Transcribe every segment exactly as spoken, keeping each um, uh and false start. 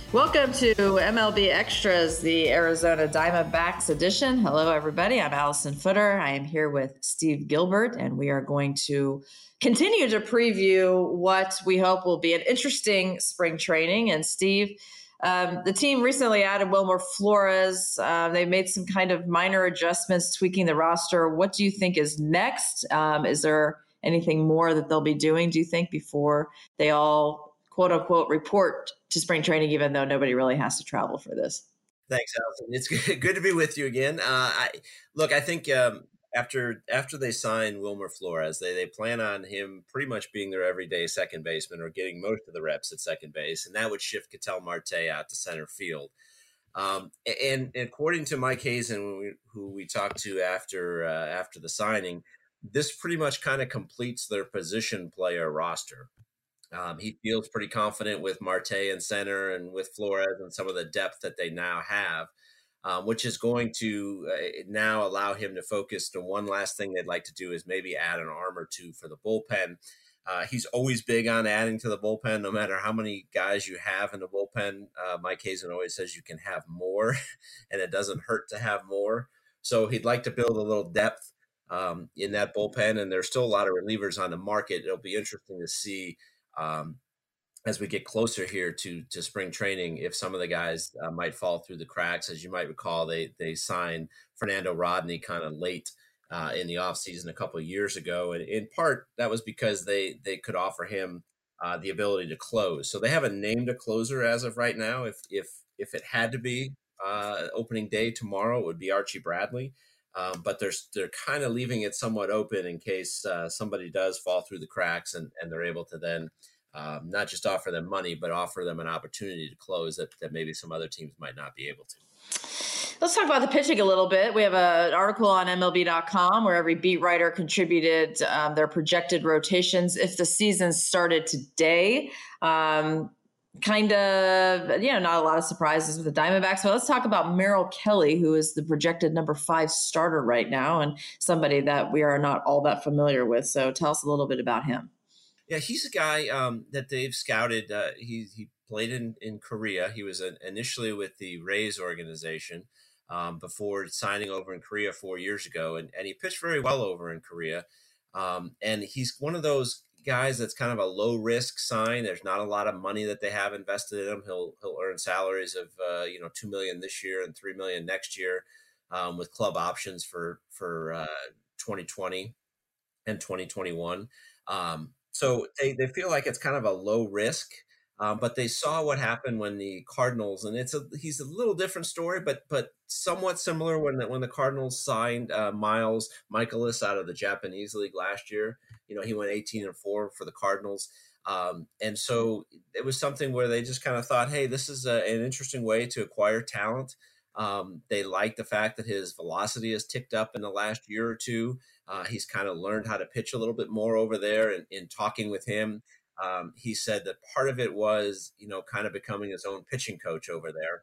Welcome to M L B Extras, the Arizona Diamondbacks edition. Hello, everybody. I'm Allison Footer. I am here with Steve Gilbert, and we are going to continue to preview what we hope will be an interesting spring training. And Steve, um, the team recently added Wilmer Flores. Uh, they made some kind of minor adjustments, tweaking the roster. What do you think is next? Um, is there anything more that they'll be doing, do you think, before they all, quote unquote, report to spring training, even though nobody really has to travel for this? Thanks, Allison. It's good, good to be with you again. Uh, I, look, I think um, after after they sign Wilmer Flores, they, they plan on him pretty much being their everyday second baseman or getting most of the reps at second base, and that would shift Ketel Marte out to center field. Um, and, and according to Mike Hazen, who we talked to after uh, after the signing, this pretty much kind of completes their position player roster. Um, he feels pretty confident with Marte in center and with Flores and some of the depth that they now have, um, which is going to uh, now allow him to focus. The one last thing they'd like to do is maybe add an arm or two for the bullpen. Uh, he's always big on adding to the bullpen, no matter how many guys you have in the bullpen. Uh, Mike Hazen always says you can have more, and it doesn't hurt to have more. So he'd like to build a little depth um, in that bullpen, and there's still a lot of relievers on the market. It'll be interesting to see um, as we get closer here to to spring training, if some of the guys uh, might fall through the cracks. As you might recall, they they signed Fernando Rodney kind of late uh, in the offseason a couple of years ago. And in part, that was because they they could offer him uh, the ability to close. So they haven't named a closer as of right now. If if if it had to be uh, opening day tomorrow, it would be Archie Bradley. Um, but they're they're kind of leaving it somewhat open in case uh, somebody does fall through the cracks, and, and they're able to then um, not just offer them money, but offer them an opportunity to close that, that maybe some other teams might not be able to. Let's talk about the pitching a little bit. We have a, an article on M L B dot com where every beat writer contributed um, their projected rotations if the season started today. Um, kind of, you know, not a lot of surprises with the Diamondbacks, but let's talk about Merrill Kelly, who is the projected number five starter right now and somebody that we are not all that familiar with. So tell us a little bit about him. Yeah, he's a guy um, that they've scouted. Uh, he he played in, in Korea. He was an, initially with the Rays organization um, before signing over in Korea four years ago, and, and he pitched very well over in Korea. Um, and he's one of those guys that's kind of a low risk sign. There's not a lot of money that they have invested in him. He'll he'll earn salaries of uh, you know two million this year and three million next year, um, with club options for for uh, twenty twenty and twenty twenty-one. Um, so they, they feel like it's kind of a low risk. Um, but they saw what happened when the Cardinals, and it's a he's a little different story, but but somewhat similar when the, when the Cardinals signed uh, Miles Michaelis out of the Japanese league last year. You know, he went eighteen and four for the Cardinals, um, and so it was something where they just kind of thought, hey, this is a, an interesting way to acquire talent. Um, they like the fact that his velocity has ticked up in the last year or two. Uh, he's kind of learned how to pitch a little bit more over there, and in talking with him. Um, he said that part of it was, you know, kind of becoming his own pitching coach over there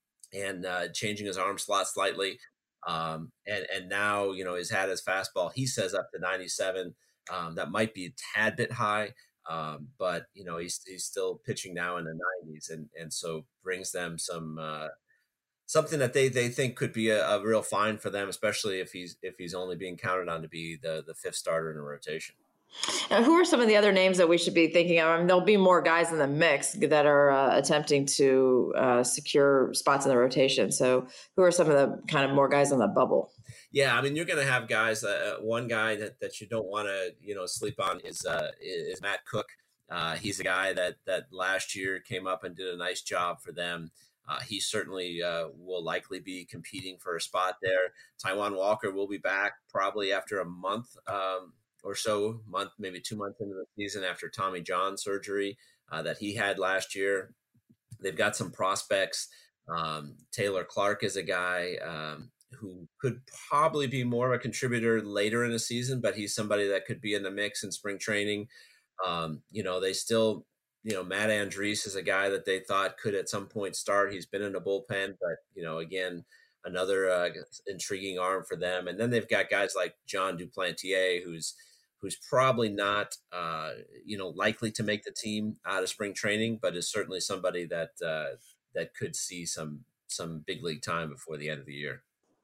and uh, changing his arm slot slightly. Um, and, and now, you know, he's had his fastball, he says, up to ninety-seven. Um, that might be a tad bit high, um, but, you know, he's, he's still pitching now in the nineties. And, and so brings them some uh, something that they, they think could be a, a real find for them, especially if he's if he's only being counted on to be the, the fifth starter in a rotation. Now, who are some of the other names that we should be thinking of? I mean, there'll be more guys in the mix that are uh, attempting to uh, secure spots in the rotation. So who are some of the kind of more guys on the bubble? Yeah, I mean, you're going to have guys. Uh, one guy that, that you don't want to, you know, sleep on is uh, is Matt Cook. Uh, he's a guy that that last year came up and did a nice job for them. Uh, he certainly uh, will likely be competing for a spot there. Taijuan Walker will be back probably after a month. Um, or so, month, maybe two months into the season after Tommy John surgery uh, that he had last year. They've got some prospects. Um, Taylor Clark is a guy um, who could probably be more of a contributor later in the season, but he's somebody that could be in the mix in spring training. Um, you know, they still, you know, Matt Andriese is a guy that they thought could at some point start. He's been in the bullpen, but, you know, again, another uh, intriguing arm for them. And then they've got guys like John Duplantier, who's who's probably not, uh, you know, likely to make the team out of spring training, but is certainly somebody that uh, that could see some some big league time before the end of the year.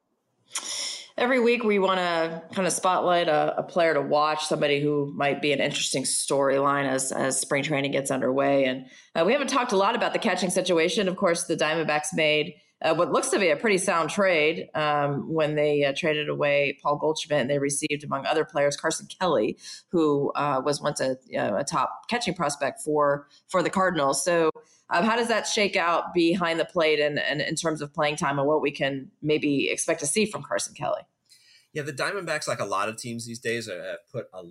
Every week we want to kind of spotlight a, a player to watch, somebody who might be an interesting storyline as as spring training gets underway. And uh, we haven't talked a lot about the catching situation. Of course, the Diamondbacks made uh, what looks to be a pretty sound trade um, when they uh, traded away Paul Goldschmidt, and they received, among other players, Carson Kelly, who uh, was once a, you know, a top catching prospect for for the Cardinals. So um, how does that shake out behind the plate and, and in terms of playing time and what we can maybe expect to see from Carson Kelly? Yeah, the Diamondbacks, like a lot of teams these days, have put a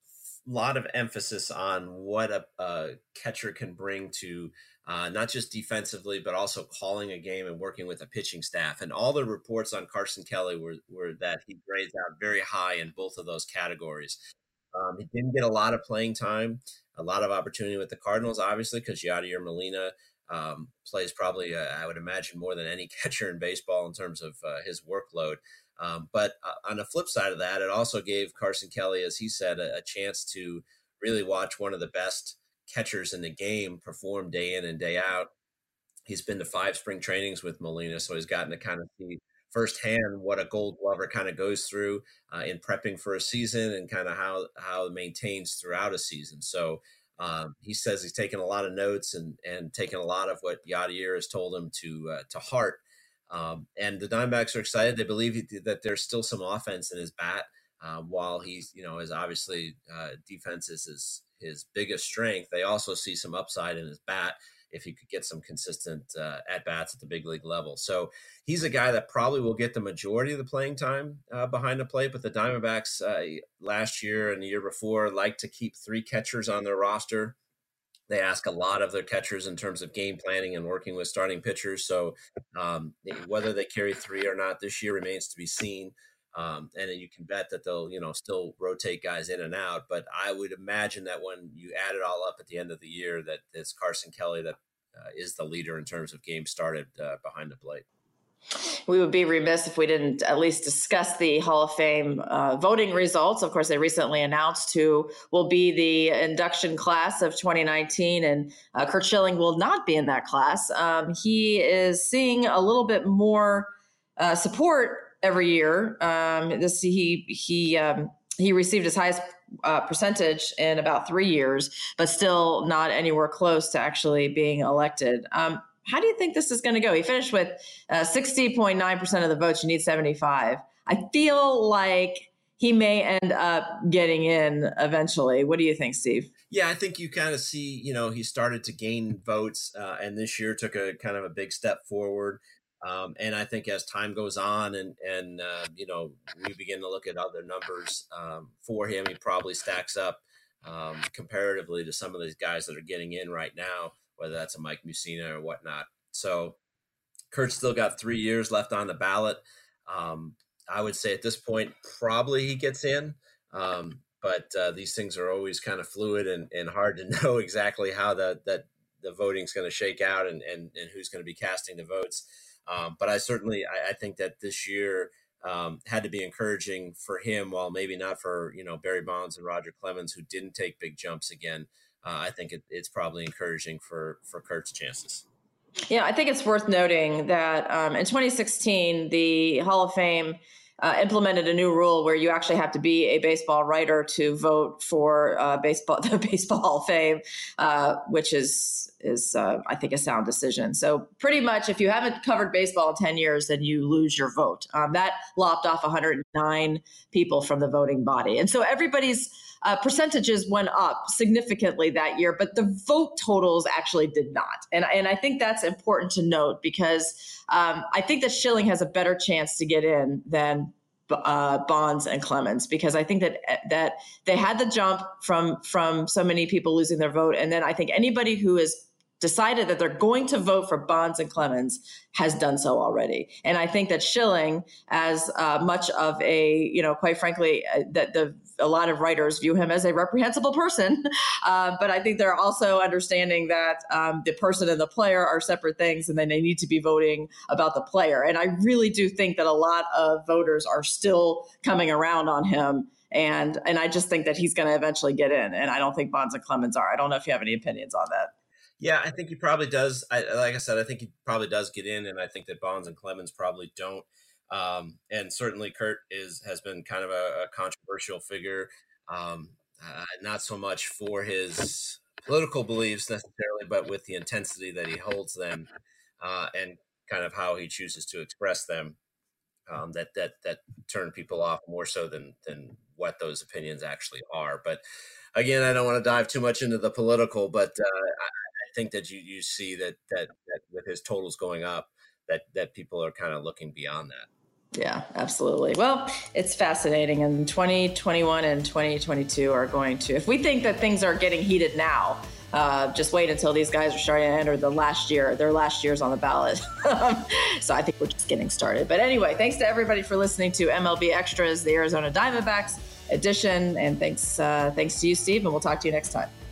lot of emphasis on what a, a catcher can bring to uh, not just defensively, but also calling a game and working with a pitching staff. And all the reports on Carson Kelly were, were that he grades out very high in both of those categories. Um, he didn't get a lot of playing time, a lot of opportunity with the Cardinals, obviously, because Yadier Molina um, plays probably, uh, I would imagine, more than any catcher in baseball in terms of uh, his workload. Um, but uh, on the flip side of that, it also gave Carson Kelly, as he said, a, a chance to really watch one of the best catchers in the game perform day in and day out. He's been to five spring trainings with Molina, so he's gotten to kind of see firsthand what a Gold Glover kind of goes through uh, in prepping for a season and kind of how how it maintains throughout a season. So um, he says he's taken a lot of notes and and taken a lot of what Yadier has told him to uh, to heart. Um, and the Diamondbacks are excited. They believe he, that there's still some offense in his bat. Um, while he's, you know, is obviously uh, defense is his his biggest strength. They also see some upside in his bat if he could get some consistent uh, at-bats at the big league level. So he's a guy that probably will get the majority of the playing time uh, behind the plate, but the Diamondbacks uh, last year and the year before like to keep three catchers on their roster. They ask a lot of their catchers in terms of game planning and working with starting pitchers. So um, whether they carry three or not this year remains to be seen. Um, and you can bet that they'll, you know, still rotate guys in and out. But I would imagine that when you add it all up at the end of the year, that it's Carson Kelly that uh, is the leader in terms of games started uh, behind the plate. We would be remiss if we didn't at least discuss the Hall of Fame uh, voting results. Of course, they recently announced who will be the induction class of twenty nineteen, and uh, Curt Schilling will not be in that class. Um, he is seeing a little bit more uh, support every year. Um, this he he um, he received his highest uh, percentage in about three years, but still not anywhere close to actually being elected. Um, How do you think this is going to go? He finished with uh, sixty point nine percent of the votes. You need seventy-five. I feel like he may end up getting in eventually. What do you think, Steve? Yeah, I think you kind of see, you know, he started to gain votes uh, and this year took a kind of a big step forward. Um, and I think as time goes on and, and uh, you know, we begin to look at other numbers um, for him, he probably stacks up um, comparatively to some of these guys that are getting in right now, whether that's a Mike Mussina or whatnot. So Kurt's still got three years left on the ballot. Um, I would say at this point, probably he gets in. Um, but uh, these things are always kind of fluid and, and hard to know exactly how the, that the voting is going to shake out and, and, and who's going to be casting the votes. Um, but I certainly, I, I think that this year um, had to be encouraging for him, while maybe not for, you know, Barry Bonds and Roger Clemens, who didn't take big jumps again. Uh, I think it, it's probably encouraging for, for Kurt's chances. Yeah, I think it's worth noting that um, in twenty sixteen, the Hall of Fame uh, implemented a new rule where you actually have to be a baseball writer to vote for uh, baseball, the Baseball Hall of Fame, uh, which is is uh, I think a sound decision. So pretty much, if you haven't covered baseball in ten years, then you lose your vote. Um, that lopped off one hundred nine people from the voting body, and so everybody's Uh, percentages went up significantly that year, but the vote totals actually did not. And, and I think that's important to note because um, I think that Schilling has a better chance to get in than uh, Bonds and Clemens, because I think that that they had the jump from from so many people losing their vote. And then I think anybody who is decided that they're going to vote for Bonds and Clemens has done so already. And I think that Schilling, as uh, much of a, you know, quite frankly, uh, that the a lot of writers view him as a reprehensible person. Uh, but I think they're also understanding that um, the person and the player are separate things, and then they need to be voting about the player. And I really do think that a lot of voters are still coming around on him. And and I just think that he's going to eventually get in. And I don't think Bonds and Clemens are. I don't know if you have any opinions on that. Yeah, I think he probably does. I, like I said, I think he probably does get in, and I think that Bonds and Clemens probably don't. Um, and certainly, Kurt is has been kind of a, a controversial figure, um, uh, not so much for his political beliefs necessarily, but with the intensity that he holds them, uh, and kind of how he chooses to express them. Um, that that that turn people off more so than than what those opinions actually are. But again, I don't want to dive too much into the political, but uh, I think that you you see that that that with his totals going up, that that people are kind of looking beyond that. Yeah, absolutely. Well, it's fascinating. And twenty twenty-one and twenty twenty-two are going to, if we think that things are getting heated now, uh, just wait until these guys are starting to enter the last year, their last year's on the ballot. So I think we're just getting started. But anyway, thanks to everybody for listening to M L B Extras, the Arizona Diamondbacks edition. And thanks, uh, thanks to you, Steve, and we'll talk to you next time.